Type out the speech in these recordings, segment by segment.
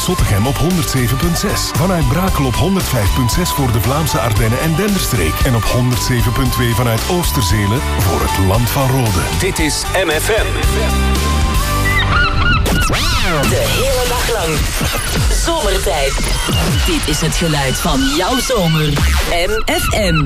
vanuit Zottegem op 107.6. Vanuit Brakel op 105.6 voor de Vlaamse Ardennen en Denderstreek. En op 107.2 vanuit Oosterzele voor het Land van Rode. Dit is MFM. De hele dag lang. Zomertijd. Dit is het geluid van jouw zomer. MFM.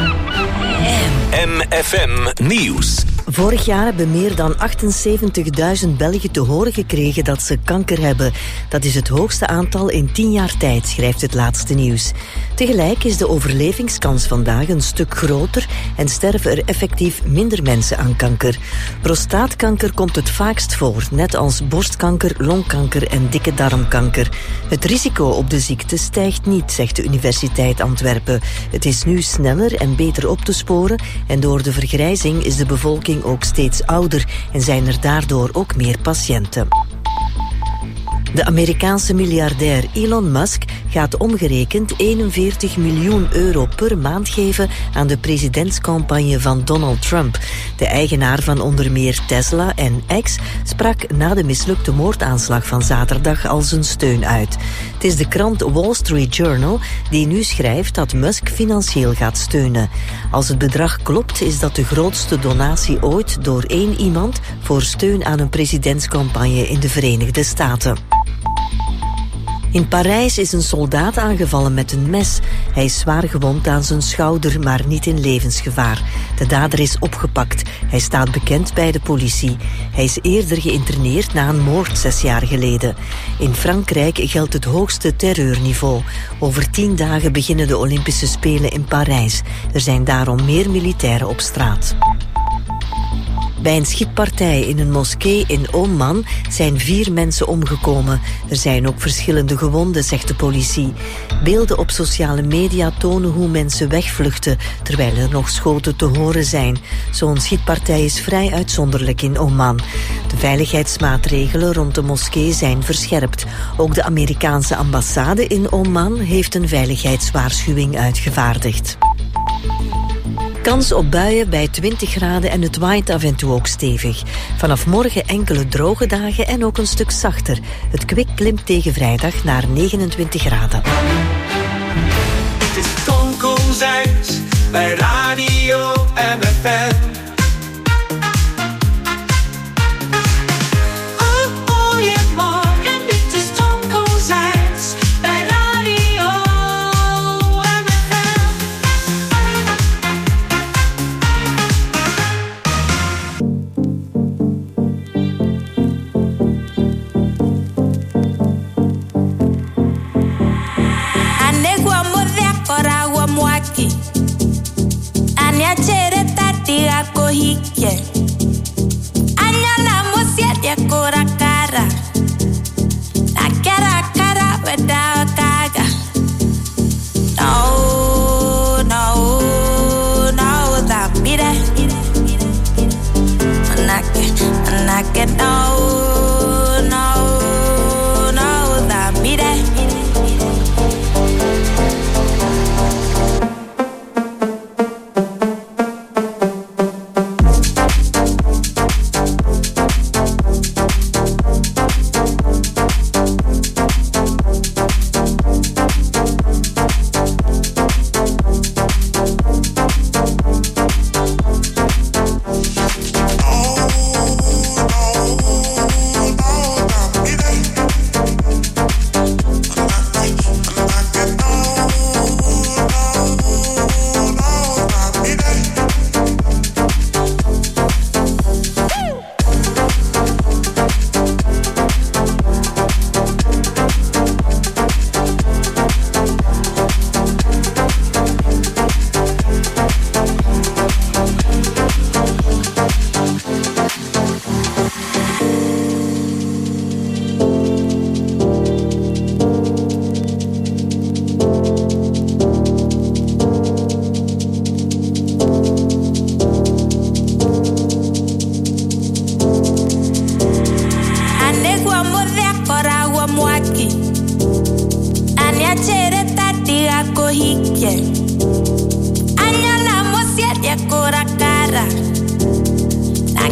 MFM Nieuws. Vorig jaar hebben meer dan 78.000 Belgen te horen gekregen dat ze kanker hebben. Dat is het hoogste aantal in 10 jaar tijd, schrijft het laatste nieuws. Tegelijk is de overlevingskans vandaag een stuk groter en sterven er effectief minder mensen aan kanker. Prostaatkanker komt het vaakst voor, net als borstkanker, longkanker en dikke darmkanker. Het risico op de ziekte stijgt niet, zegt de Universiteit Antwerpen. Het is nu sneller en beter op te sporen en door de vergrijzing is de bevolking ook steeds ouder en zijn er daardoor ook meer patiënten. De Amerikaanse miljardair Elon Musk gaat omgerekend 41 miljoen euro per maand geven aan de presidentscampagne van Donald Trump. De eigenaar van onder meer Tesla en X sprak na de mislukte moordaanslag van zaterdag al zijn steun uit. Het is de krant Wall Street Journal die nu schrijft dat Musk financieel gaat steunen. Als het bedrag klopt, is dat de grootste donatie ooit door één iemand voor steun aan een presidentscampagne in de Verenigde Staten. In Parijs is een soldaat aangevallen met een mes. Hij is zwaar gewond aan zijn schouder, maar niet in levensgevaar. De dader is opgepakt. Hij staat bekend bij de politie. Hij is eerder geïnterneerd na een moord 6 jaar geleden. In Frankrijk geldt het hoogste terreurniveau. Over 10 dagen beginnen de Olympische Spelen in Parijs. Er zijn daarom meer militairen op straat. Bij een schietpartij in een moskee in Oman zijn 4 mensen omgekomen. Er zijn ook verschillende gewonden, zegt de politie. Beelden op sociale media tonen hoe mensen wegvluchten, terwijl er nog schoten te horen zijn. Zo'n schietpartij is vrij uitzonderlijk in Oman. De veiligheidsmaatregelen rond de moskee zijn verscherpt. Ook de Amerikaanse ambassade in Oman heeft een veiligheidswaarschuwing uitgevaardigd. Kans op buien bij 20 graden en het waait af en toe ook stevig. Vanaf morgen enkele droge dagen en ook een stuk zachter. Het kwik klimt tegen vrijdag naar 29 graden. Het is Tom Kozijns bij Radio MFM. Kohike Anyana musia dia kora kara Na kara kara weda kaga No, no, no that mire Anake no, no, no that mire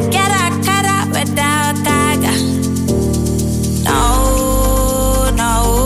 No, no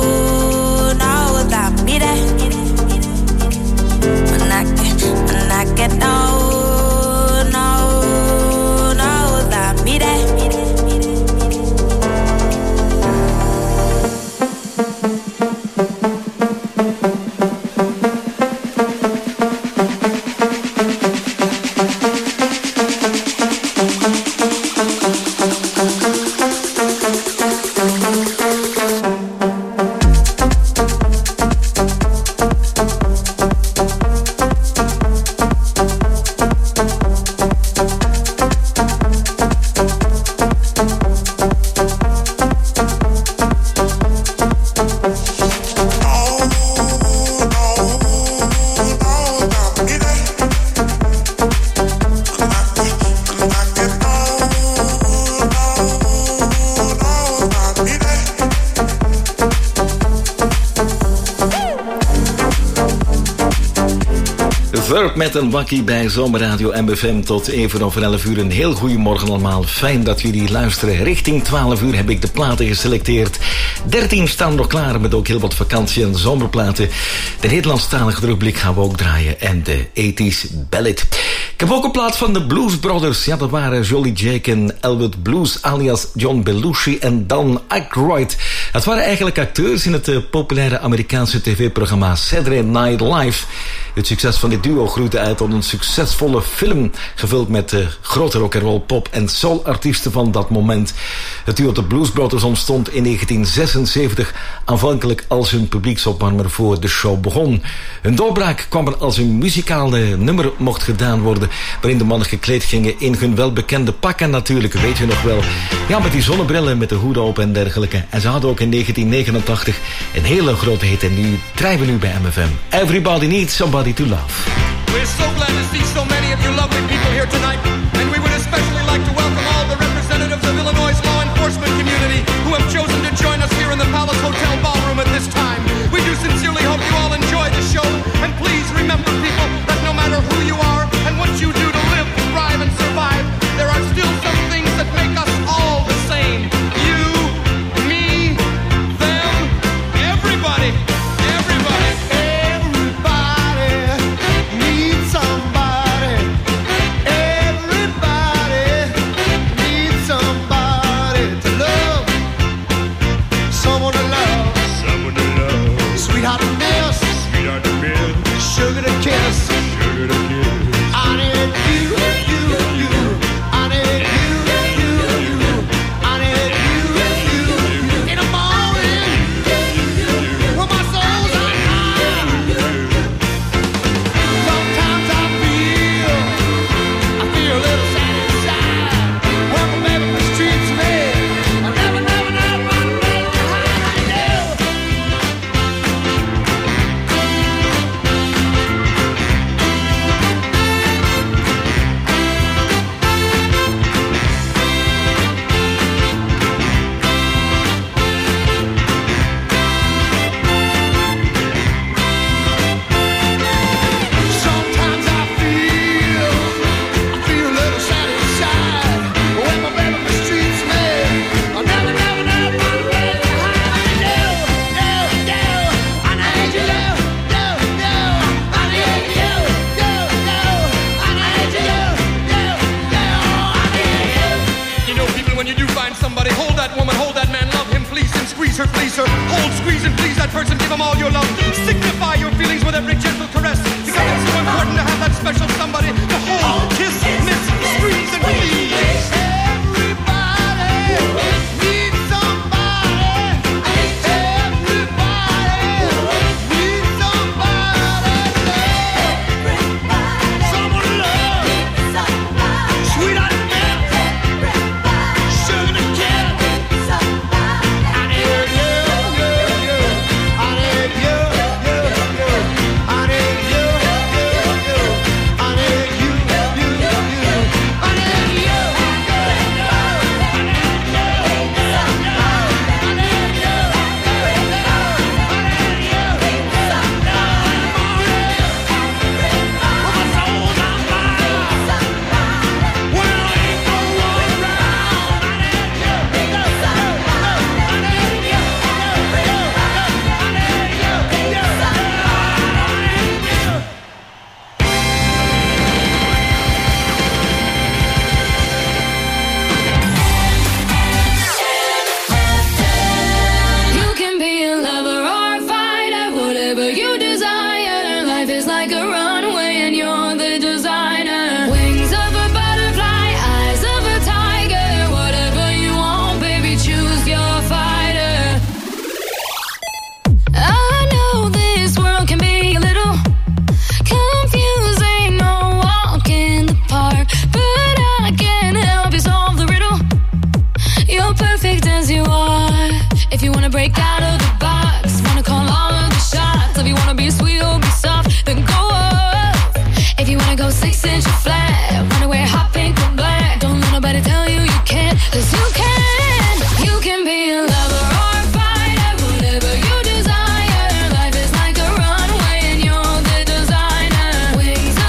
Verb met een wakkie bij Zomerradio MFM tot even over 11 uur. Een heel goede morgen allemaal. Fijn dat jullie luisteren. Richting 12 uur heb ik de platen geselecteerd. 13 staan nog klaar met ook heel wat vakantie- en zomerplaten. De Nederlandstalige terugblik gaan we ook draaien. En de 80s ballad. Ik heb ook een plaat van de Blues Brothers. Ja, dat waren Jolly Jake en Elwood Blues alias John Belushi en Dan Aykroyd. Het waren eigenlijk acteurs in het populaire Amerikaanse tv-programma Saturday Night Live. Het succes van dit duo groeide uit tot een succesvolle film, gevuld met grote rock'n'roll, pop en soul-artiesten van dat moment. Het duo de Blues Brothers ontstond in 1976, aanvankelijk als hun publieksopwarmer voor de show begon. Hun doorbraak kwam er als een muzikale nummer mocht gedaan worden, waarin de mannen gekleed gingen in hun welbekende pakken natuurlijk, weet je nog wel. Ja, met die zonnebrillen, met de hoed op en dergelijke. En ze hadden ook in 1989 een hele grote hit en nu draaien we nu bij MFM. Everybody needs somebody to love. We're so glad to see so many of you lovely people here tonight, and we would especially like to welcome all the representatives of Illinois' law enforcement community who have chosen to join us here in the Palace Hotel ballroom at this time. We do sincerely hope you all enjoy the show, and please remember, people, that no matter who you are and what you do to live, thrive, and survive, there are still some things that make us all the same. You, me, them, everybody. Sugar to kiss, sugar to kiss. I need you, you, you. I need you, you, you. I need you, you, you. In the morning, when my soul's on fire. Sometimes I feel a little sad inside. When my baby mistreats me, I never run away behind you. Please her, hold, squeeze, and please that person. Give them all your love. Signify your feelings with every gentle caress, because it's so important to have that special somebody to hold, kiss, miss, squeeze, and please. Everybody needs somebody. Everybody needs somebody. Someone to love. Sweetheart, sugar to kiss. Break out of the box, wanna call all of the shots. If you wanna be sweet or be soft, then go up. If you wanna go 6 inch flat, wanna wear hot pink or black, don't let nobody tell you you can't, 'cause you can. You can be a lover or a fighter, whatever you desire. Life is like a runway and you're the designer. Wings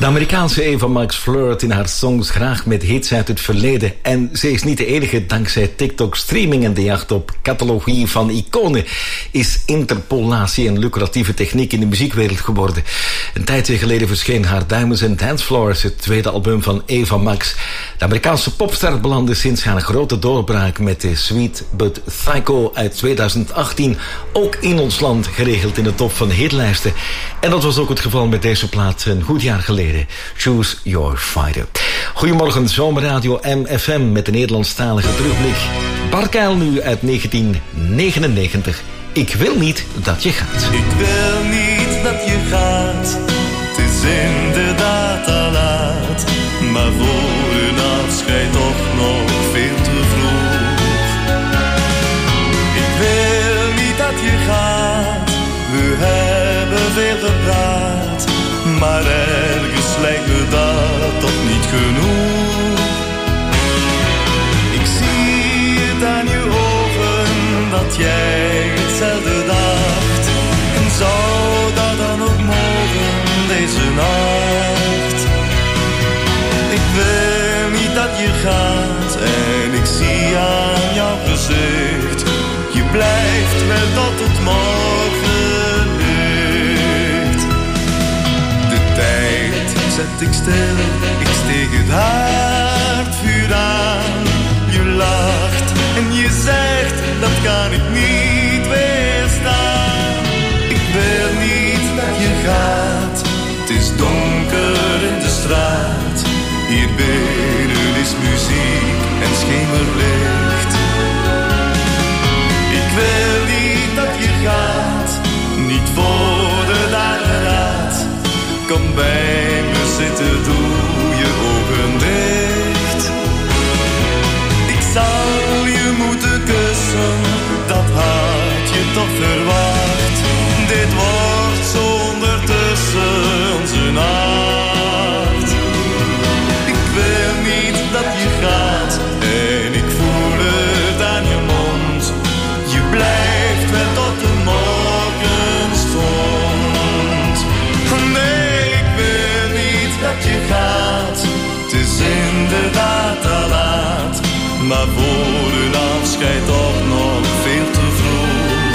De Amerikaanse Eva Max flirt in haar songs graag met hits uit het verleden. En ze is niet de enige. Dankzij TikTok streaming en de jacht op catalogie van iconen is interpolatie een lucratieve techniek in de muziekwereld geworden. Een tijdje geleden verscheen haar Diamonds and Dance Floors, het tweede album van Eva Max. De Amerikaanse popster belandde sinds haar grote doorbraak met de Sweet But Psycho uit 2018 ook in ons land geregeld in de top van hitlijsten. En dat was ook het geval met deze plaat een goed jaar geleden. Choose Your Fighter. Goedemorgen, Zomerradio MFM met de Nederlandstalige terugblik. Bart Keil nu uit 1999. Ik wil niet dat je gaat. Ik wil niet dat je gaat. Het is inderdaad al laat. Maar voor een afscheid toch nog veel te vroeg. Ik wil niet dat je gaat. We hebben veel gepraat. Maar ergens lijkt me dat toch niet genoeg. Ik zie het aan je ogen dat jij hetzelfde dacht. En zou dat dan ook mogen deze nacht? Ik wil niet dat je gaat en ik zie aan jouw gezicht. Je blijft wel tot het morgenlicht. De tijd zet ik stil, ik steeg het haardvuur aan. Je lacht en je zegt, dat kan ik niet weerstaan. Ik wil niet dat je gaat, het is donker in de straat. Hier binnen is muziek en schemerlicht. Ik wil niet dat je gaat, niet voor de dageraad. Kom bij me zitten, doe je ogen dicht. Ik zal je moeten kussen, dat had je toch verwacht. Dit wordt zo ondertussen onze nacht. Ik wil niet dat je gaat en ik voel het aan je mond. Je blijft wel tot de morgenstond. Nee, ik wil niet dat je gaat. Het is inderdaad al laat. Maar voor een afscheid toch nog veel te vroeg.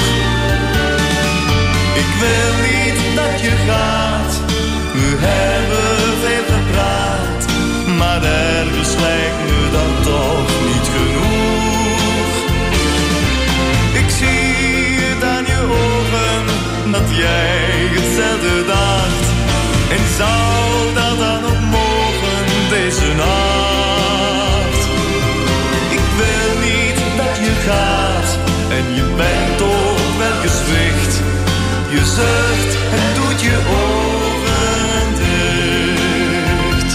Ik wil niet dat je gaat. We hebben veel gepraat. Maar ergens lijkt me dat toch niet genoeg. Ik zie het aan je ogen dat jij hetzelfde dacht. En zou dat dan ook mogen deze nacht? Ik wil niet dat je gaat en je bent ook wel gezwicht. Je zucht en doet je ogen dicht.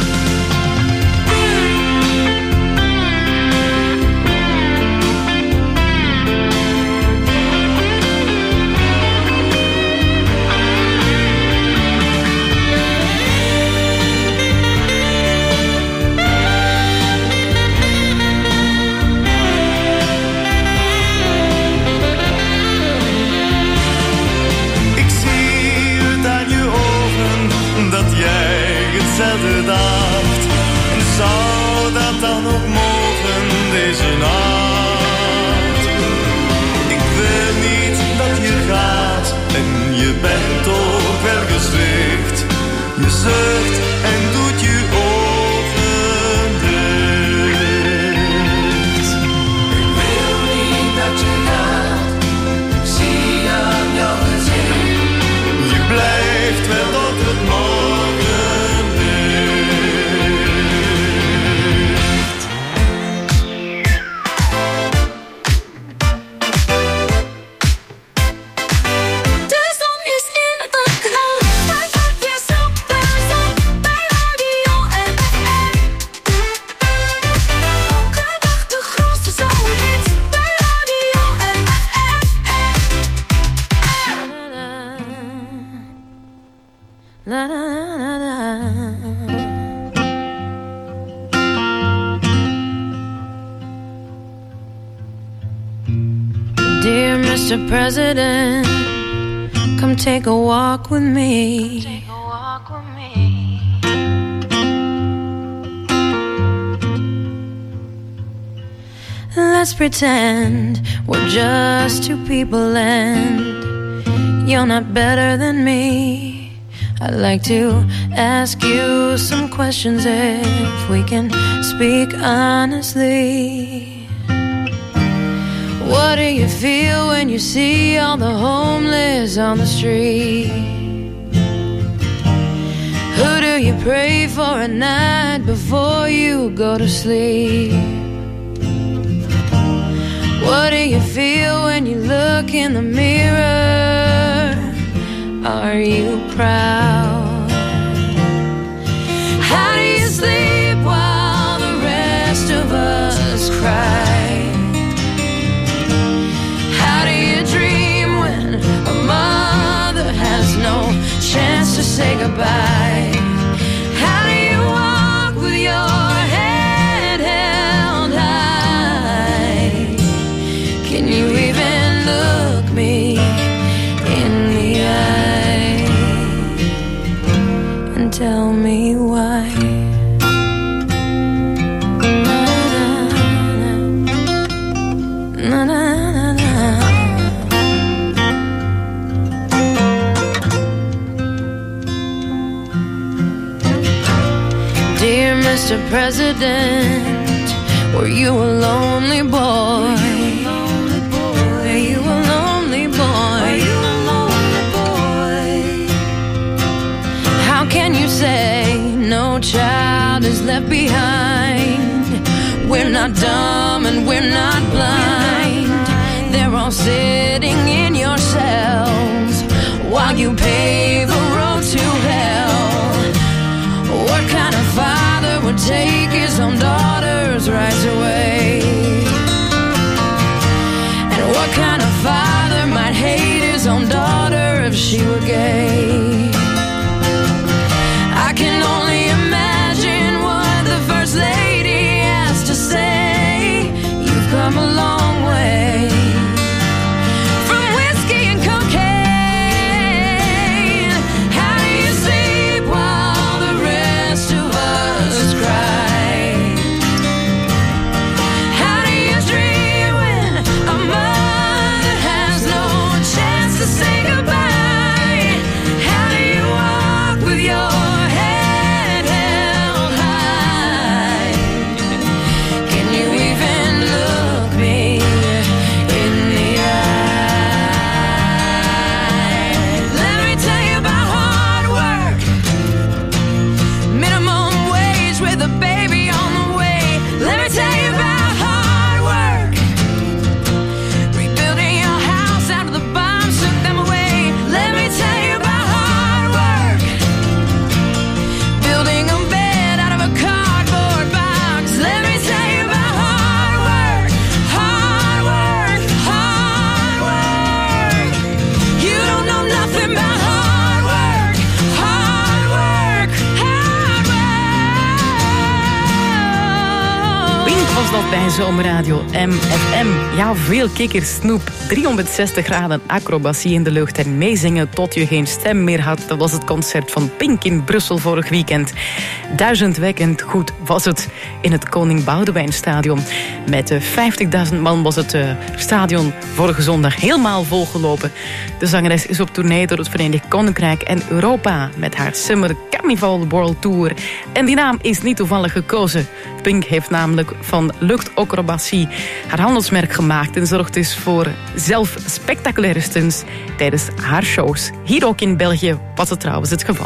Hetzelfde dacht. En zou dat dan ook mogen deze nacht? Ik wil niet dat je gaat en je bent ook wel gezwicht. Je zucht en doet je ogen dicht. Ik wil niet dat je gaat, zie aan jouw gezicht. Je blijft wel tot het morgen. Dear Mr. President, come take a walk with me. let's pretend we're just two people and you're not better than me. I'd like to ask you some questions if we can speak honestly. What do you feel when you see all the homeless on the street? Who do you pray for at night before you go to sleep? What do you feel when you look in the mirror? Are you proud? How do you sleep while the rest of us cry? How do you dream when a mother has no chance to say goodbye? How do you walk with your head held high? Can you even look me in the eye and tell me why? Na, na, na, na. Dear Mr. President, were you a lonely boy? Were you a lonely boy? How can you say no child is left behind? We're not dumb and we're not blind. They're all sitting in your cells while you pave a road to hell. What kind of father would take his own daughter's rights away? And what kind of father might hate his own daughter if she were gay? I can only imagine what the First Lady has to say. You've come a long way from whiskey and cocaine. How do you sleep while the rest of us cry? How do you dream when a mother has no chance to say goodbye? How do you walk with your head held high? Can you even look me in the eye? Let me tell you about hard work, minimum wage with a baby on the way. Let me tell you about hard work, rebuilding your house after the bombs took them away. Let me tell you about hard work, building a bed out of a cardboard box. Let me tell you about hard work, hard work, hard work. You don't know nothing about hard work, hard work, hard work. Pink was dat bij Zomerradio MFM. Ja, veel kikkers, snoep, 360 graden acrobatie in de lucht en meezingen tot je geen stem meer had. Dat was het concert van Pink in Brussel vorig weekend. Duizendwekkend goed was het in het Koning Boudewijnstadion. Met 50.000 man was het stadion vorige zondag helemaal volgelopen. De zangeres is op tournee door het Verenigd Koninkrijk en Europa met haar Summer Carnival World Tour. En die naam is niet toevallig gekozen. Pink heeft namelijk van luchtacrobatie haar handelsmerk gemaakt en zorgt dus voor zelf spectaculaire stunts tijdens haar shows. Hier ook in België was het trouwens het geval.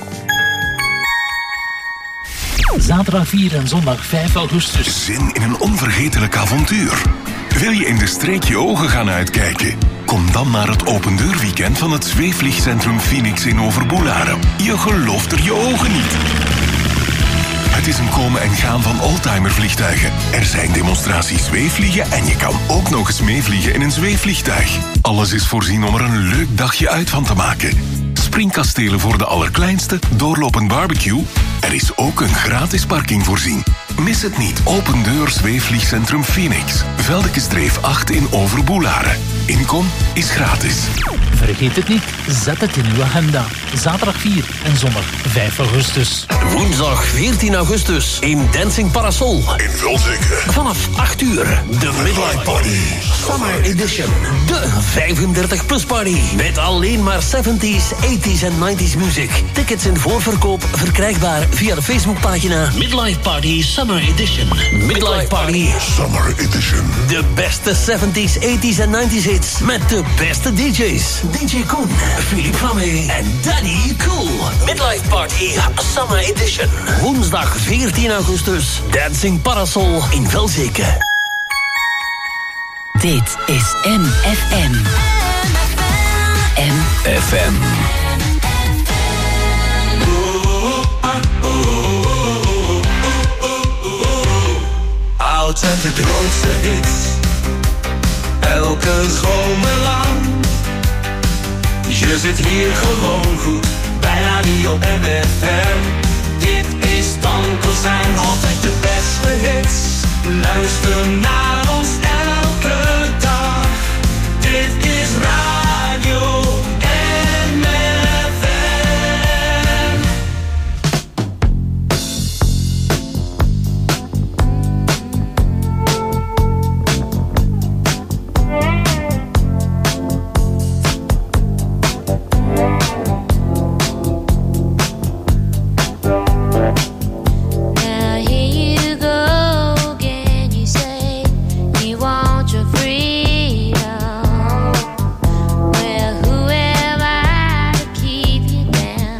Zaterdag 4 en zondag 5 augustus. Zin in een onvergetelijk avontuur? Wil je in de streek je ogen gaan uitkijken? Kom dan naar het opendeurweekend van het zweefvliegcentrum Phoenix in Overboelaren. Je gelooft er je ogen niet. Het is een komen en gaan van oldtimervliegtuigen. Er zijn demonstraties zweefvliegen en je kan ook nog eens meevliegen in een zweefvliegtuig. Alles is voorzien om er een leuk dagje uit van te maken. Springkastelen voor de allerkleinste, doorlopend barbecue. Er is ook een gratis parking voorzien. Mis het niet. Open deur zweefvliegcentrum Phoenix. Veldekesdreef 8 in Overboelaren. Inkom is gratis. Vergeet het niet, zet het in uw agenda. Zaterdag 4 en zondag 5 augustus. Woensdag 14 augustus in Dancing Parasol. In Vulzeke. Vanaf 8 uur, de Midlife Party. Summer Edition. De 35-plus party. Met alleen maar 70s, 80s en 90s muziek. Tickets in voorverkoop verkrijgbaar via de Facebookpagina Midlife Party Summer Edition. Midlife Party Summer Edition. De beste 70s, 80s en 90s hits. Met de beste DJ's. DJ Koen, Philippe Flamme en Daddy Cool. Midlife Party Summer Edition. Woensdag 14 augustus. Dancing Parasol in Velzeke. Dit is MFM. FM. Oud en de grootste hits. Elke zomer lang. Je zit hier gewoon goed bij Radio MFM. Dit is Tankelzijn, altijd de beste hits. Luister naar ons elke dag. Dit is Radio MFM. Now here you go again. You say you want your freedom. Well, who am I to keep you down?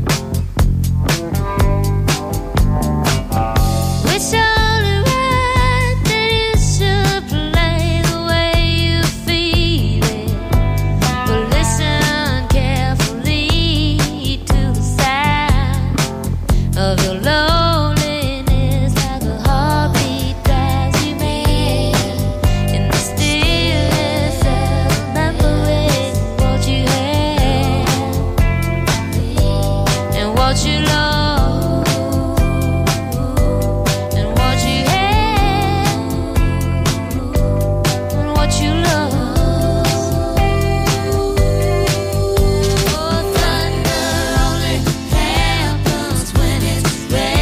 It's only right that you should play the way you feel it. But listen carefully to the sound of your loneliness, like a heartbeat drives you mad. In the stillness of remembering what you had and what you lost and what you had and what you lost. Oh, thunder only happens when it's raining.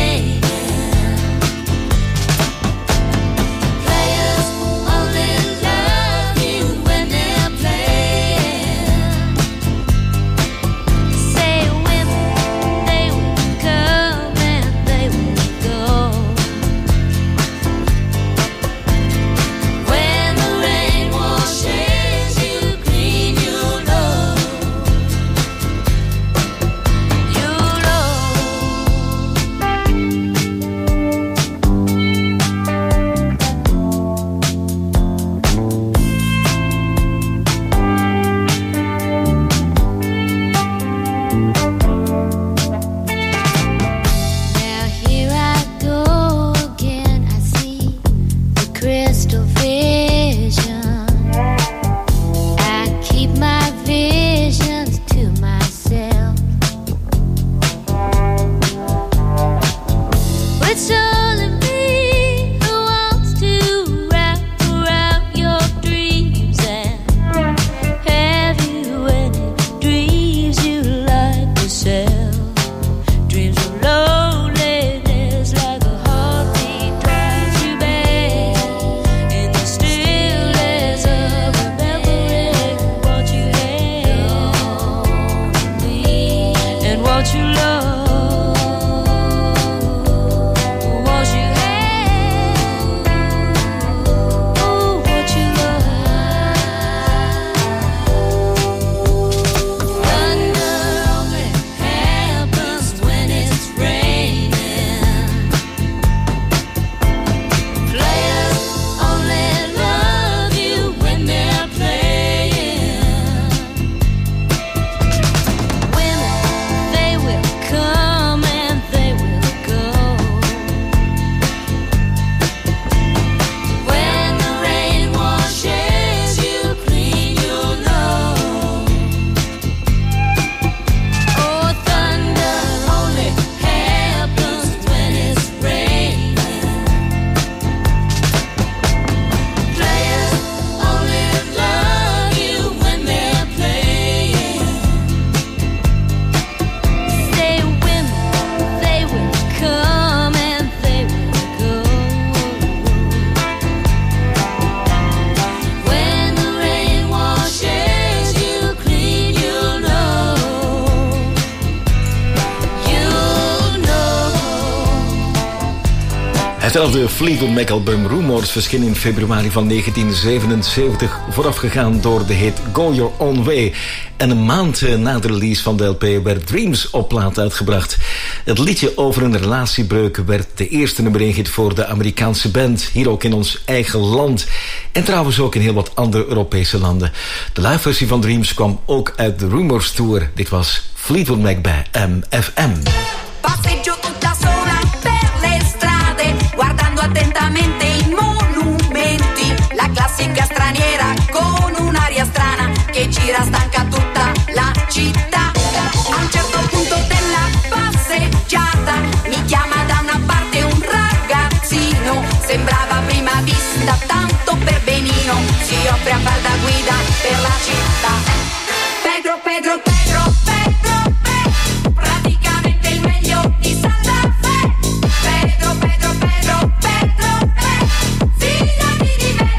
Hetzelfde Fleetwood Mac album Rumors verscheen in februari van 1977, voorafgegaan door de hit Go Your Own Way. En een maand na de release van de LP werd Dreams op plaat uitgebracht. Het liedje over een relatiebreuk werd de eerste nummer 1 hit voor de Amerikaanse band, hier ook in ons eigen land. En trouwens ook in heel wat andere Europese landen. De live versie van Dreams kwam ook uit de Rumors Tour. Dit was Fleetwood Mac bij MFM. Passeggio tutta sola per le strade, guardando attentamente i monumenti, la classica straniera con un'aria strana che gira stanca tutta la città. A un certo punto della passeggiata mi chiama da una parte un ragazzino, sembrava a prima vista tanto per benino, si offre a far da guida per la città. Pedro, Pedro, Pedro, Pedro, Pedro, praticamente il meglio di Santa Fe. Pedro, Pedro, Pedro, Pedro, Pedro, fidati di me.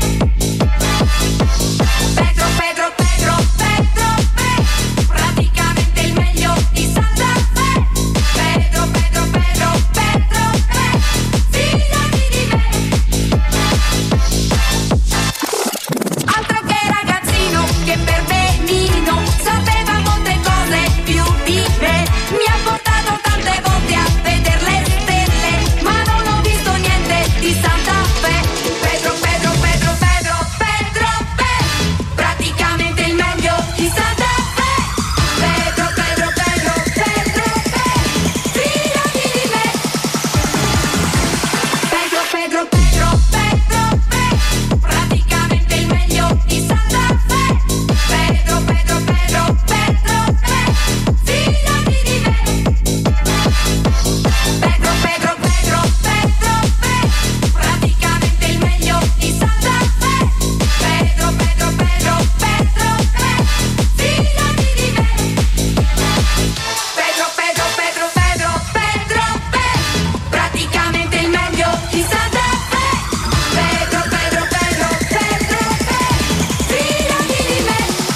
Pedro, Pedro, Pedro, Pedro, Pedro, praticamente il meglio di Santa Fe. Pedro, Pedro, Pedro, Pedro, Pedro, fidati di me. Altro che ragazzino che per benino sapeva molte cose più di me. Mi ha portato tante volte a vedere le stelle, ma non ho visto niente di Santa Fe. Pedro, Pedro, Pedro, Pedro, Pedro, Pedro, praticamente il meglio di Santa Fe. Pedro, Pedro, Pedro, Pedro, Pedro, fidati di me. Pedro, Pedro, Pedro, Pedro, Pedro, praticamente il meglio di Santa Fe. Pedro, Pedro, Pedro, Pedro, Pedro, fidati di me. Pedro, Pedro, Pedro, Pedro, Pedro, praticamente il meglio di Santa Fe. Pedro, Pedro, Pedro, Pedro, Pedro, fidati di me. Pedro, Pedro, Pedro, Pedro, Pedro, Pedro, praticamente il meglio di Santa Fe. Pedro, Pedro, Pedro, Pedro, Pedro, fidati di me.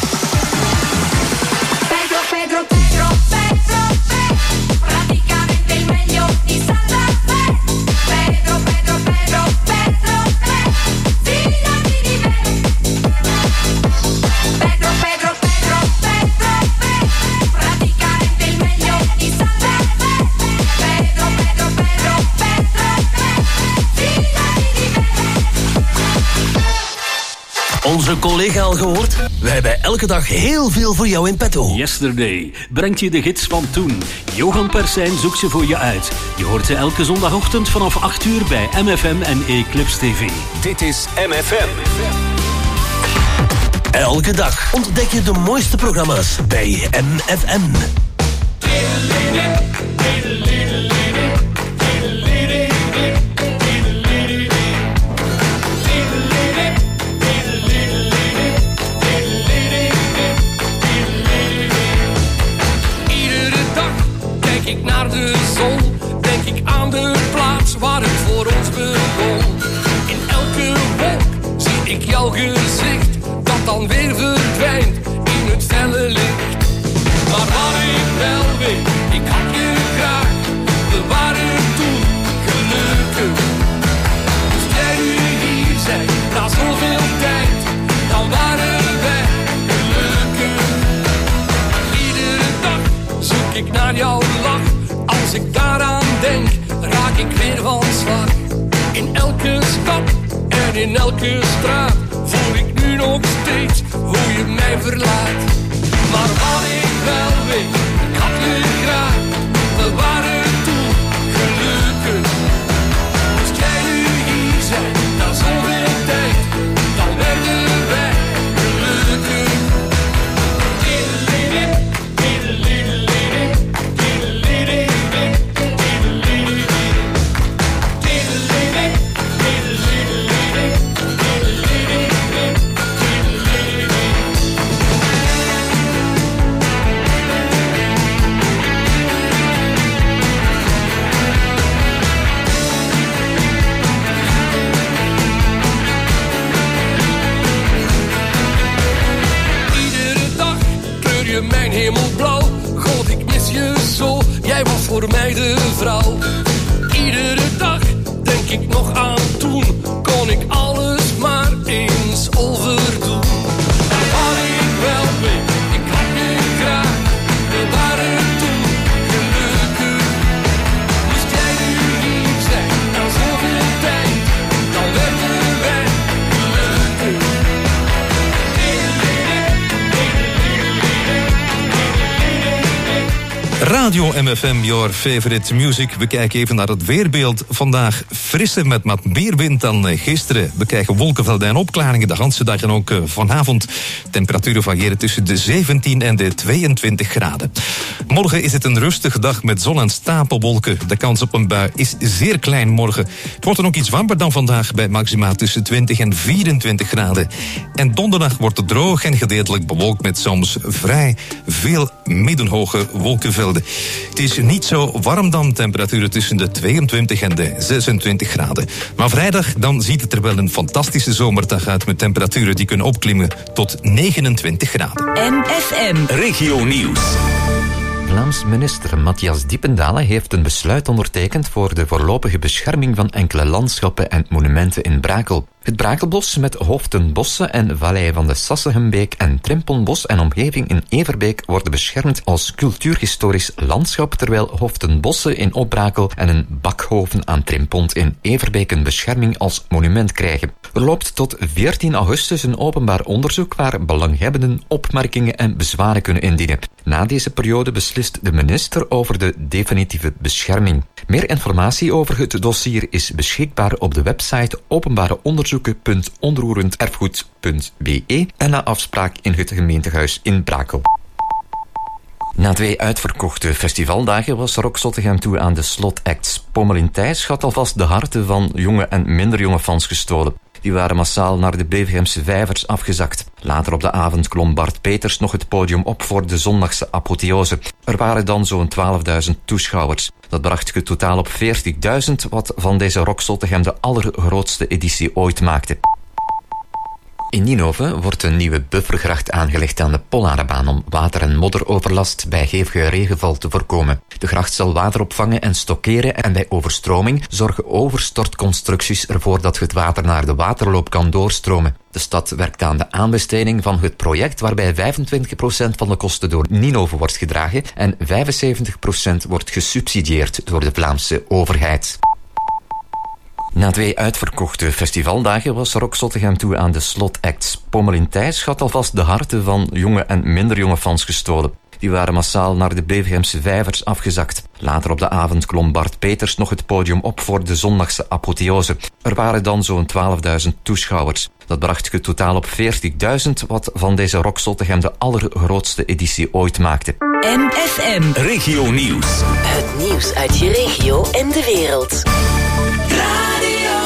Pedro, Pedro, Pedro, Pedro, Pedro, praticamente il meglio di Santa Fe. Pedro, Pedro, Pedro, Pedro, Pedro, fidati di me. Pedro, Pedro, Pedro, Pedro, Pedro, praticamente il meglio di Santa Fe. Pedro, Pedro, Pedro, Pedro, Pedro, fidati di me. Onze collega al gehoord? Wij hebben elke dag heel veel voor jou in petto. Yesterday brengt je de gids van toen. Johan Persijn zoekt ze voor je uit. Je hoort ze elke zondagochtend vanaf 8 uur bij MFM en Eclipse TV. Dit is MFM. Elke dag ontdek je de mooiste programma's bij MFM. Iedere dag kijk ik naar de zon, denk ik aan de plaats waar het voor ons begon. In elke wolk zie ik jouw gezicht, dat dan weer verdwijnt in het felle licht. Maar waar ik wel weet, ik had je graag, we waren toen gelukkig. Als jij nu hier bent, na zoveel tijd, dan waren wij gelukkig. Iedere dag zoek ik naar jouw lach, als ik daaraan denk, raak ik weer van slag. In elke stad en in elke straat voel ik nu nog steeds hoe je mij verlaat. Maar wat ik wel weet, ik had je graag, we waren toen gelukkig. Als jij nu hier bent, na zoveel tijd, dan werden wij gelukkig. Mijn hemelblauw, God, ik mis je zo. Jij was voor mij de vrouw. Iedere dag denk ik nog Radio MFM, your favorite music. We kijken even naar het weerbeeld. Vandaag frisser met wat meer wind dan gisteren. We krijgen wolkenvelden en opklaringen de hele dag en ook vanavond. Temperaturen variëren tussen de 17 en de 22 graden. Morgen is het een rustige dag met zon en stapelwolken. De kans op een bui is zeer klein morgen. Het wordt dan ook iets warmer dan vandaag bij maxima tussen 20 en 24 graden. En donderdag wordt het droog en gedeeltelijk bewolkt met soms vrij veel middenhoge wolkenvelden. Het is niet zo warm dan, temperaturen tussen de 22 en de 26 graden. Maar vrijdag dan ziet het er wel een fantastische zomerdag uit met temperaturen die kunnen opklimmen tot 29 graden. MFM Regio Nieuws. Vlaams minister Matthias Diependale heeft een besluit ondertekend voor de voorlopige bescherming van enkele landschappen en monumenten in Brakel. Het Brakelbos met Hoofdenbossen en Vallei van de Sassenhembeek en Trimponbos en omgeving in Everbeek worden beschermd als cultuurhistorisch landschap, terwijl Hoofdenbossen in Opbrakel en een Bakhoven aan Trimpont in Everbeek een bescherming als monument krijgen. Er loopt tot 14 augustus een openbaar onderzoek waar belanghebbenden opmerkingen en bezwaren kunnen indienen. Na deze periode beslist de minister over de definitieve bescherming. Meer informatie over het dossier is beschikbaar op de website openbareonderzoeken.onroerenderfgoed.be en na afspraak in het gemeentehuis in Brakel. Na 2 uitverkochte festivaldagen was Rock Zottegem toe aan de slotacts. Pommelien Thijs had alvast de harten van jonge en minder jonge fans gestolen. Die waren massaal naar de Bevegemse vijvers afgezakt. Later op de avond klom Bart Peters nog het podium op voor de zondagse apotheose. Er waren dan zo'n 12.000 toeschouwers. Dat bracht het totaal op 40.000, wat van deze Rock Zottegem de allergrootste editie ooit maakte. In Ninove wordt een nieuwe buffergracht aangelegd aan de Polarenbaan om water- en modderoverlast bij hevige regenval te voorkomen. De gracht zal water opvangen en stockeren en bij overstroming zorgen overstortconstructies ervoor dat het water naar de waterloop kan doorstromen. De stad werkt aan de aanbesteding van het project waarbij 25% van de kosten door Ninove wordt gedragen en 75% wordt gesubsidieerd door de Vlaamse overheid. Na 2 uitverkochte festivaldagen was Rock Zottegem toe aan de slotacts. Pommelien Thijs had alvast de harten van jonge en minder jonge fans gestolen. Die waren massaal naar de Bevegemse vijvers afgezakt. Later op de avond klom Bart Peters nog het podium op voor de zondagse apotheose. Er waren dan zo'n 12.000 toeschouwers. Dat bracht het totaal op 40.000, wat van deze Rock Zottegem de allergrootste editie ooit maakte. MFM Regio Nieuws. Het nieuws uit je regio en de wereld. Radio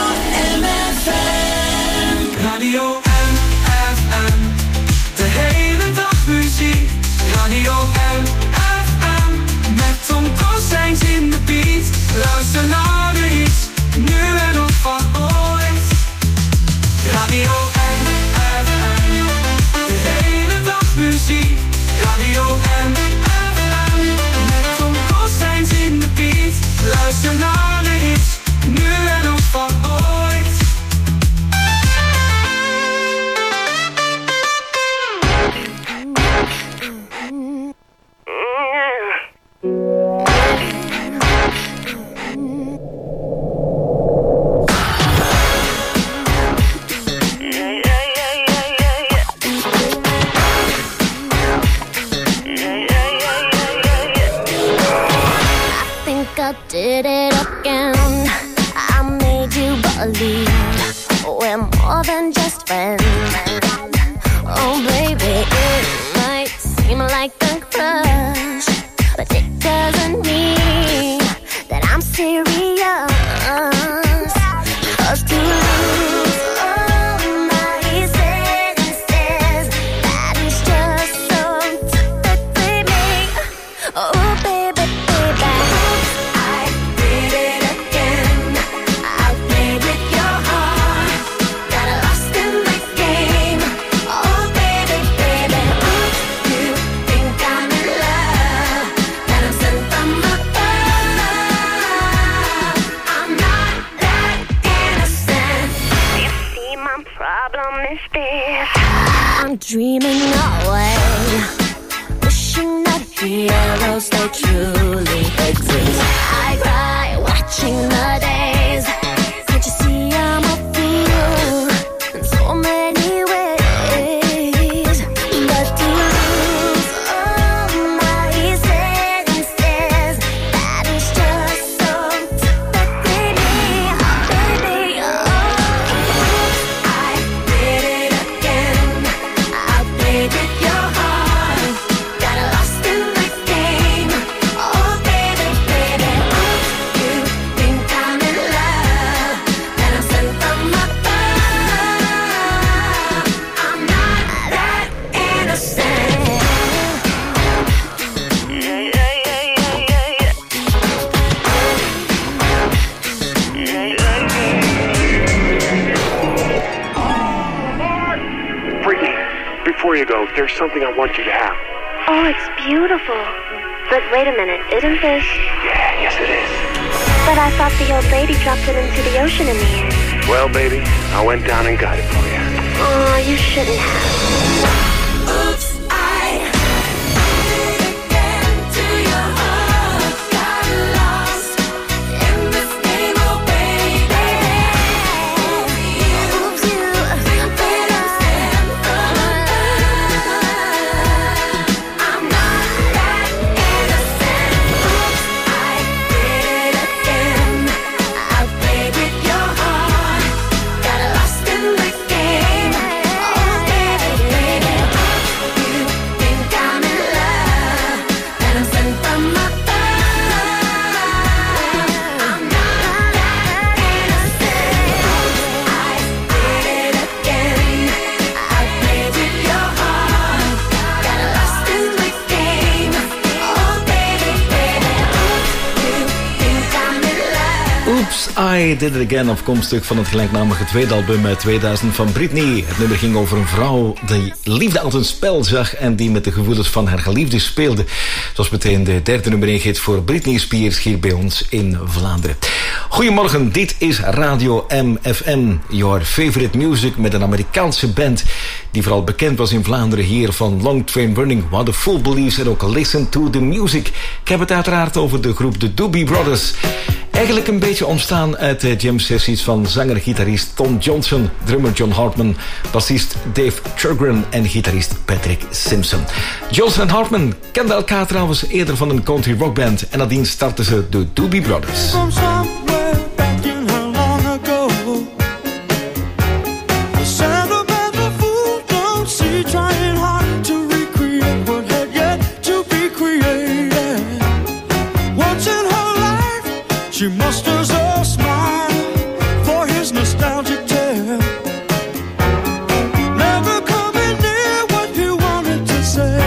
MFM. Radio MFM. De hele dag muziek. Radio MFM. Met Tom Kostijns in de beat. Luister naar de hits. Nu en op van ooit. Radio MFM. De hele dag muziek. Radio MFM. Met Tom Kostijns in de beat. Luister naar de hits. Nu en ook van ooit. I did it again. I made you believe we're more than just friends. Oh baby, it might seem like a crush, but it doesn't mean that I'm serious. 'Cause to lose all my senses, that is just so typically me. Oh baby, baby, I did it again. I played with your heart, got lost in the game. Oh baby, baby, you think I'm in love, that I'm sent from above. I'm not that innocent. You see, my problem is this: I'm dreaming away, wishing that heroes they truly exist. I cry watching the days. Can't you see I'm a fool in so many ways? But to lose all my senses, you go, there's something I want you to have. Oh, it's beautiful. But wait a minute, isn't this? Yeah, yes it is. But I thought the old lady dropped it into the ocean in the end. Well, baby, I went down and got it for you. Oh, you shouldn't have. Oops, I did it again to your heart. Got lost in this game, oh baby. Oops, you better stand from above. I'm not that innocent. Oops, I did it again. I played with your heart. Got lost in the game. Oh baby, baby. You think I'm in love, and I'm sent from above. I'm not that innocent. I did it again. I played with your heart. Got lost in the game. Oh baby, baby. You think I'm in love. Oops, I Did It Again, afkomstig van het gelijknamige tweede album uit 2000 van Britney. Het nummer ging over een vrouw die liefde als een spel zag en die met de gevoelens van haar geliefde speelde. Zoals meteen de derde nummer 1 hit voor Britney Spears hier bij ons in Vlaanderen. Goedemorgen, dit is Radio MFM, your favorite music, met een Amerikaanse band die vooral bekend was in Vlaanderen hier, van Long Train Running, What the Fool Believes en ook Listen to the Music. Ik heb het uiteraard over de groep The Doobie Brothers. Eigenlijk een beetje ontstaan uit de jam-sessies van zanger-gitarist Tom Johnson, drummer John Hartman, bassist Dave Churgren en gitarist Patrick Simpson. Johnson en Hartman kenden elkaar trouwens eerder van een country rockband en nadien startten ze de Doobie Brothers. From somewhere back in her long ago, the sentimental fool don't see, trying hard to recreate what had yet to be created. Once in her life, she musters a smile for his nostalgic tale. Never coming near what he wanted to say,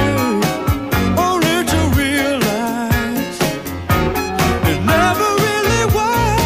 only to realize it never really was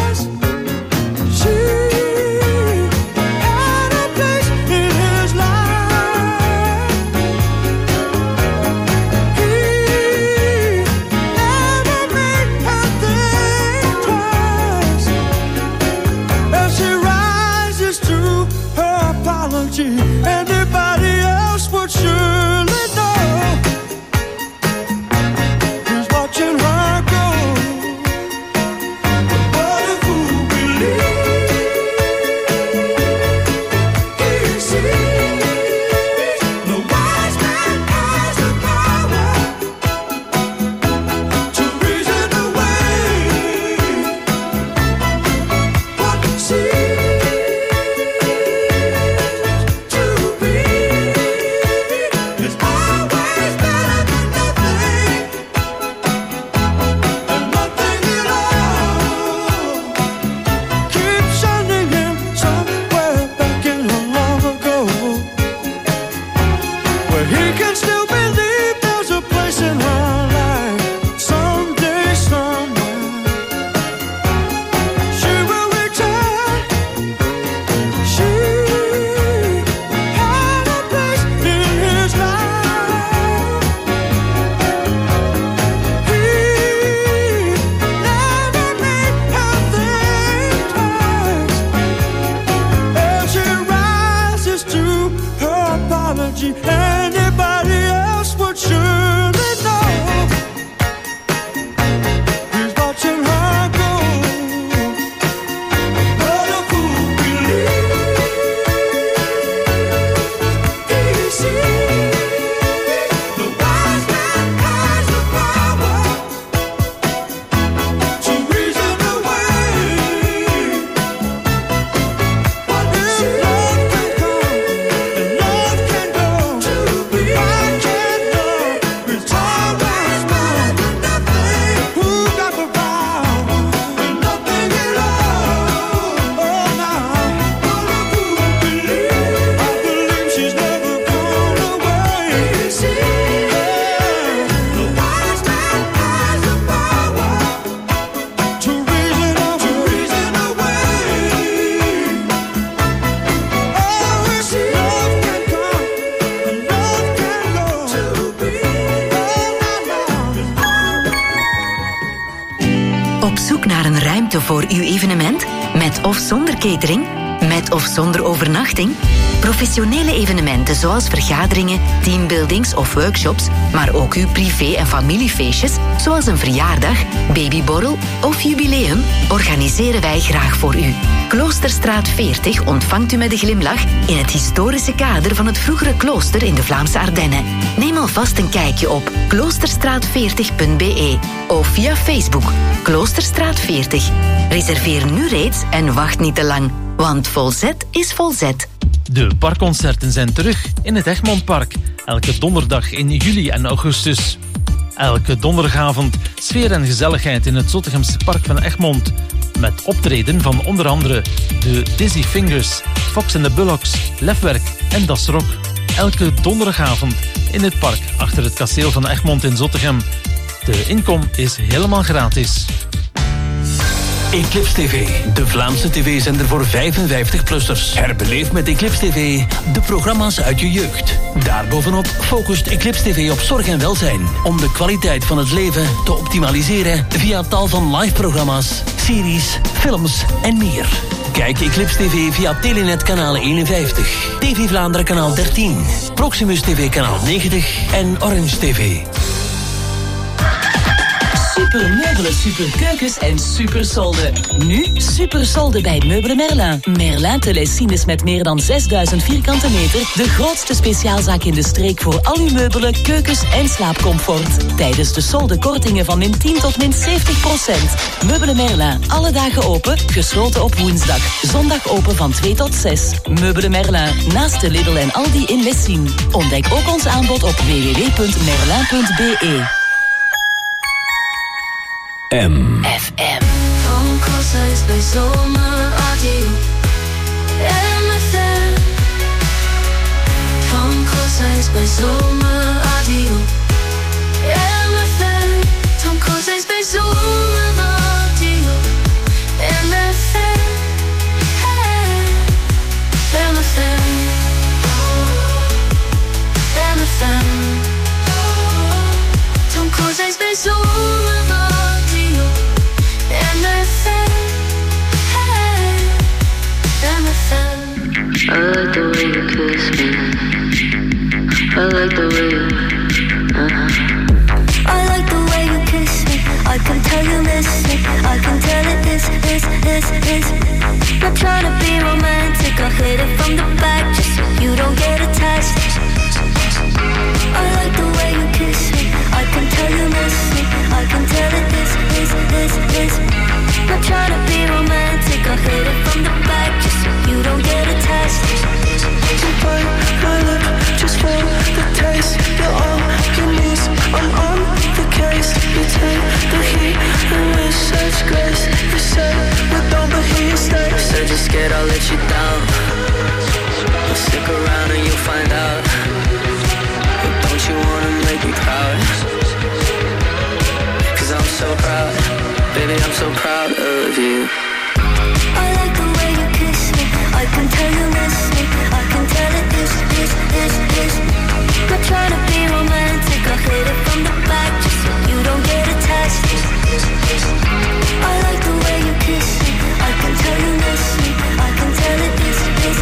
voor uw evenement? Met of zonder catering? Met of zonder overnachting? Professionele evenementen zoals vergaderingen, teambuildings of workshops, maar ook uw privé- en familiefeestjes, zoals een verjaardag, babyborrel of jubileum, organiseren wij graag voor u. Kloosterstraat 40 ontvangt u met een glimlach in het historische kader van het vroegere klooster in de Vlaamse Ardennen. Neem alvast een kijkje op kloosterstraat40.be of via Facebook Kloosterstraat 40. Reserveer nu reeds en wacht niet te lang, want Volzet is Volzet. De parkconcerten zijn terug in het Egmontpark. Elke donderdag in juli en augustus. Elke donderdagavond sfeer en gezelligheid in het Zottegemse park van Egmond. Met optreden van onder andere de Dizzy Fingers, Fox and the Bullocks, Lefwerk en Das Rock. Elke donderdagavond in het park achter het kasteel van Egmond in Zottegem. De inkom is helemaal gratis. Eclipse TV, de Vlaamse tv-zender voor 55-plussers. Herbeleef met Eclipse TV de programma's uit je jeugd. Daarbovenop focust Eclipse TV op zorg en welzijn, om de kwaliteit van het leven te optimaliseren via tal van live-programma's, series, films en meer. Kijk Eclipse TV via Telenet kanaal 51, TV Vlaanderen kanaal 13, Proximus TV kanaal 90 en Orange TV. Super meubelen, super keukens en super solden. Nu super solden bij Meubelen Merlin. Merlin Telesines met meer dan 6000 vierkante meter. De grootste speciaalzaak in de streek voor al uw meubelen, keukens en slaapcomfort. Tijdens de solden kortingen van min 10 tot min 70%. Meubelen Merlin, alle dagen open, gesloten op woensdag. Zondag open van 2 tot 6. Meubelen Merlin, naast de Lidl en Aldi in Lessien. Ontdek ook ons aanbod op www.merlin.be. FM. Van Koolshuis bij Zomerradio. MFM. Van Koolshuis bij Zomerradio. MFM. Van Koolshuis bij Zomerradio. MFM. MFM. MFM. Van Koolshuis bij Zomerradio. I like the way you kiss me. I like the way you I like the way you kiss me. I can tell you miss me. I can tell it is. Not trying to be romantic. I'll hit it from the back just so you don't get attached. I like the way you kiss me. I can tell you miss me. I can tell it is. Not trying to be romantic. I'll hit it from the back just so you don't get attached. You bite my lip just for the taste. You're all you need. I'm on the case. You take the heat and with such grace. You say you don't, but here you stay. You said you're scared I'll let you down. Well, stick around and you'll find out. But don't you wanna make me proud? Cause I'm so proud. Baby, I'm so proud of you. I like the way you kiss me. I can tell you miss me. I can tell it is. Not trying to be romantic. I'll hit it from the back just so you don't get attached. I like the way you kiss me. I can tell you miss me. I can tell it is.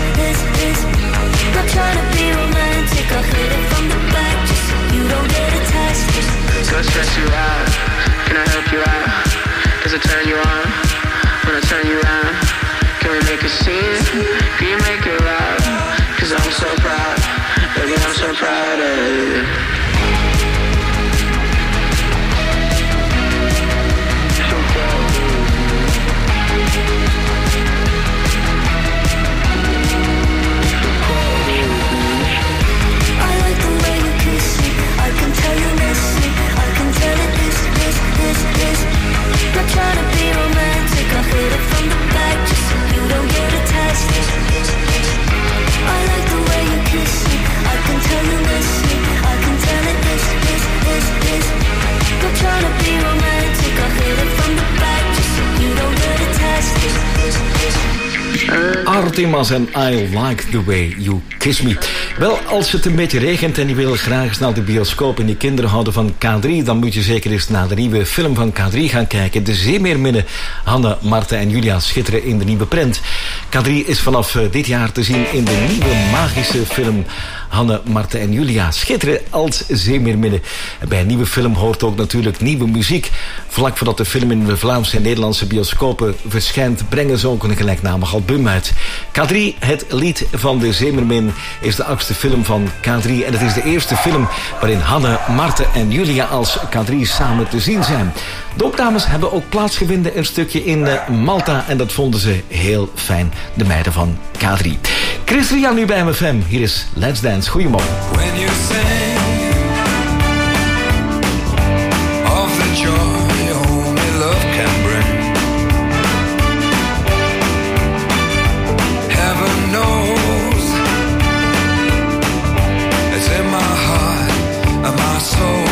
Not trying to be romantic. I'll hit it from the back just so you don't get attached. So stress you out. Can I help you out? Does it turn you on? When I turn you on, can we make a scene? Can you make it loud? Cause I'm so proud. Baby, I'm so proud of you. I like the way you kiss me. I can tell you miss me. I can tell it is. Not trying to be romantic. I'll hit it from the back just so you don't get attached. I like the way you kiss me. I can tell you miss me. I can tell it is. Not trying to be romantic. I'll hit it from the back just so you don't get attached. Artemas en I Like The Way You Kiss Me. Wel, als het een beetje regent en je wil graag eens naar de bioscoop en die kinderen houden van K3, dan moet je zeker eens naar de nieuwe film van K3 gaan kijken. De Zeemeerminnen. Hanne, Marten en Julia schitteren in de nieuwe prent. K3 is vanaf dit jaar te zien in de nieuwe magische film Hanne, Marten en Julia schitteren als Zeemeerminnen. En bij een nieuwe film hoort ook natuurlijk nieuwe muziek. Vlak voordat de film in de Vlaamse en Nederlandse bioscopen verschijnt, brengen ze ook een gelijknamig album uit. K3, het lied van de Zeemeermin, is de 8e film van K3. En het is de eerste film waarin Hanne, Marten en Julia als K3 samen te zien zijn. De opnames hebben ook plaatsgevonden een stukje in Malta en dat vonden ze heel fijn, de meiden van K3. Chris Ria nu bij MFM. Hier is Let's Dance. Goedemorgen. When you sing of the joy only love can bring, heaven knows it's in my heart and my soul.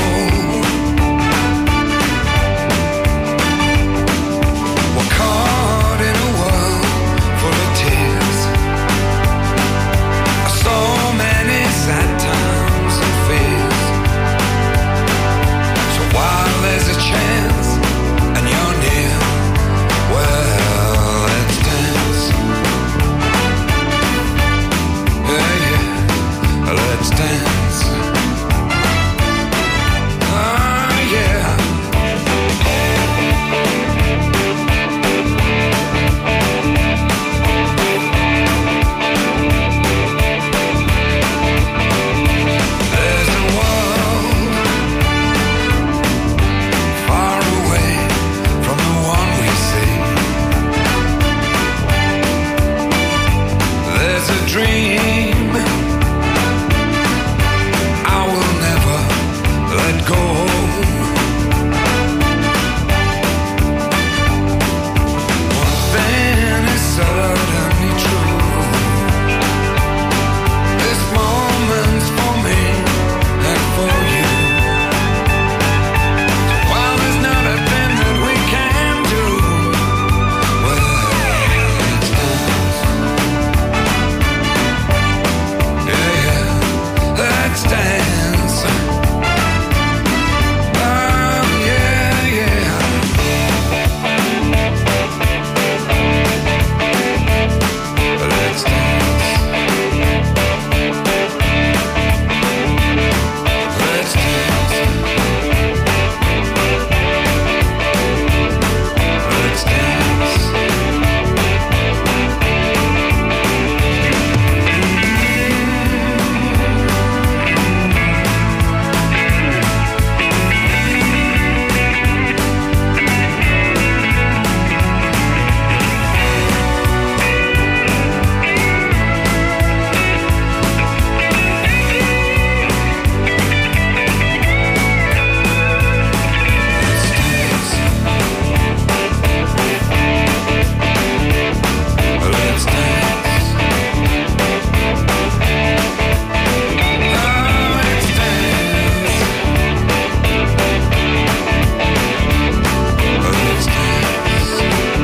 We're caught in a world full of tears, so many sad times and fears. So while there's a chance and you're near, well, let's dance. Yeah, yeah, let's dance. Ah, yeah. There's a world far away from the one we see. There's a dream I will never let go. One thing is certainly true. This moment's for me and for you. So while there's not a thing that we can do, well, let's dance. Yeah, yeah, let's dance. Oh, yeah, yeah. Let's dance. Let's dance. Let's dance. Let's dance. Oh, let's dance. Let's dance.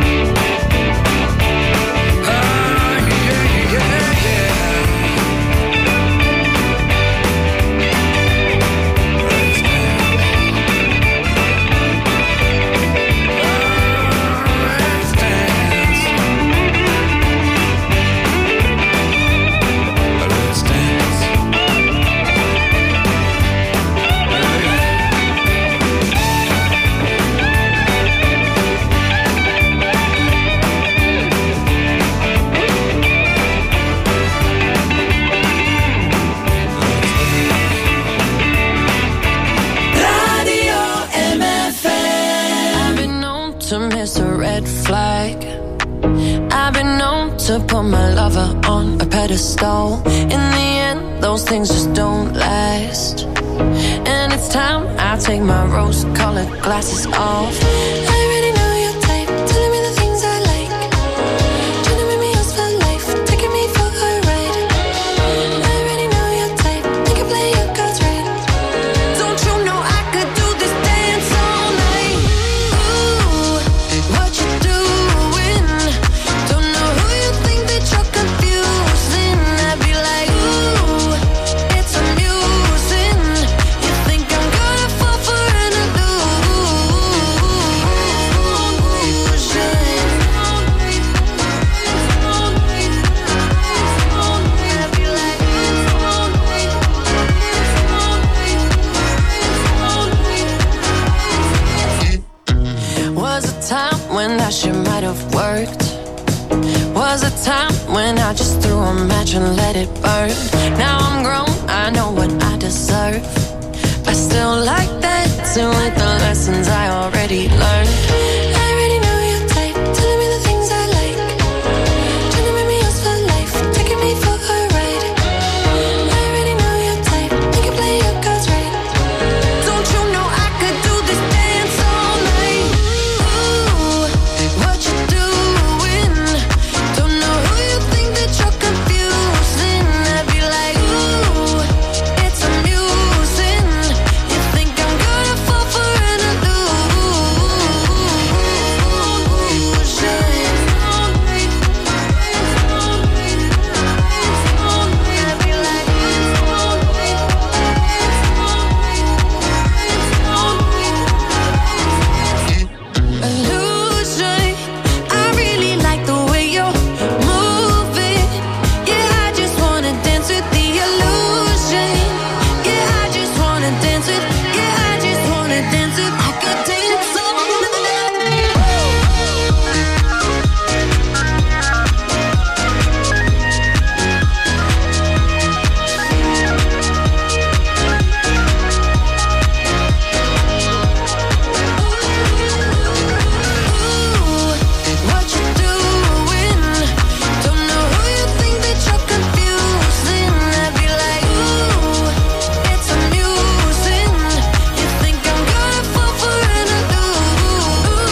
Oh, yeah, yeah, yeah. Let's dance. Let's dance. Let's dance. Radio MFM. I've been known to miss a red flag. I've been known to put my lover on a pedestal. In the end, those things just don't last. And it's time I take my rose-colored glasses off. I already know your type, telling me the things I like. Trying to make me yours for life, taking me for a ride. I already know your type, think you play your cards right. Don't you know I could do this dance all night? Ooh, what you doing? Don't know who you think that you're confusing. I'd be like, ooh, was a time when I just threw a match and let it burn. Now I'm grown, I know what I deserve. I still like dancing with the lessons I already learned. I already know your type, telling me the things I like, trying to make me yours for life, taking me for a ride. I already know your type, you can play your cards right. Don't you know I could do this dance all night? Ooh, what you doing? Don't know who you think that you're confusing. I'd be like, ooh, it's amusing. You think I'm gonna fall for an illusion? I'd be like, illusion. I really like the way you're moving. Yeah, I just wanna dance with the illusion. Yeah, I just wanna dance with. Yeah, I just wanna dance with. I could dance all what you doing? Don't know who you think that you're confusing. I'd be like, ooh, it's amusing. You think I'm gonna fall for an illusion?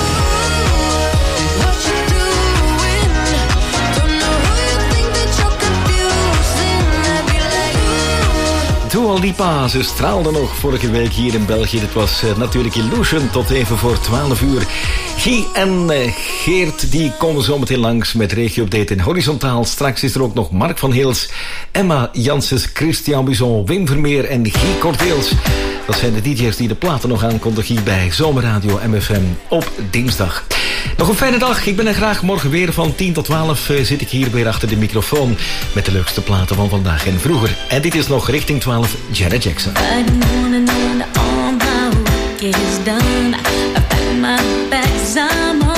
What you doing? Don't know who you think that you're confusing. I'd be like, ooh. Dua Lipa, ze straalde nog vorige week hier in België. Het was natuurlijk Illusion tot even voor 12 uur. Guy en Geert die komen zo meteen langs met regio-update in Horizontaal. Straks is er ook nog Mark van Heels, Emma Janssens, Christian Buzon, Wim Vermeer en Guy Cordeels. Dat zijn de DJ's die de platen nog aankondigen hier bij Zomerradio MFM op dinsdag. Nog een fijne dag. Ik ben er graag morgen weer van 10 tot 12 zit ik hier weer achter de microfoon met de leukste platen van vandaag en vroeger. En dit is nog richting 12 Janet Jackson. I wanna know when all my work is done. I pack my bags, I'm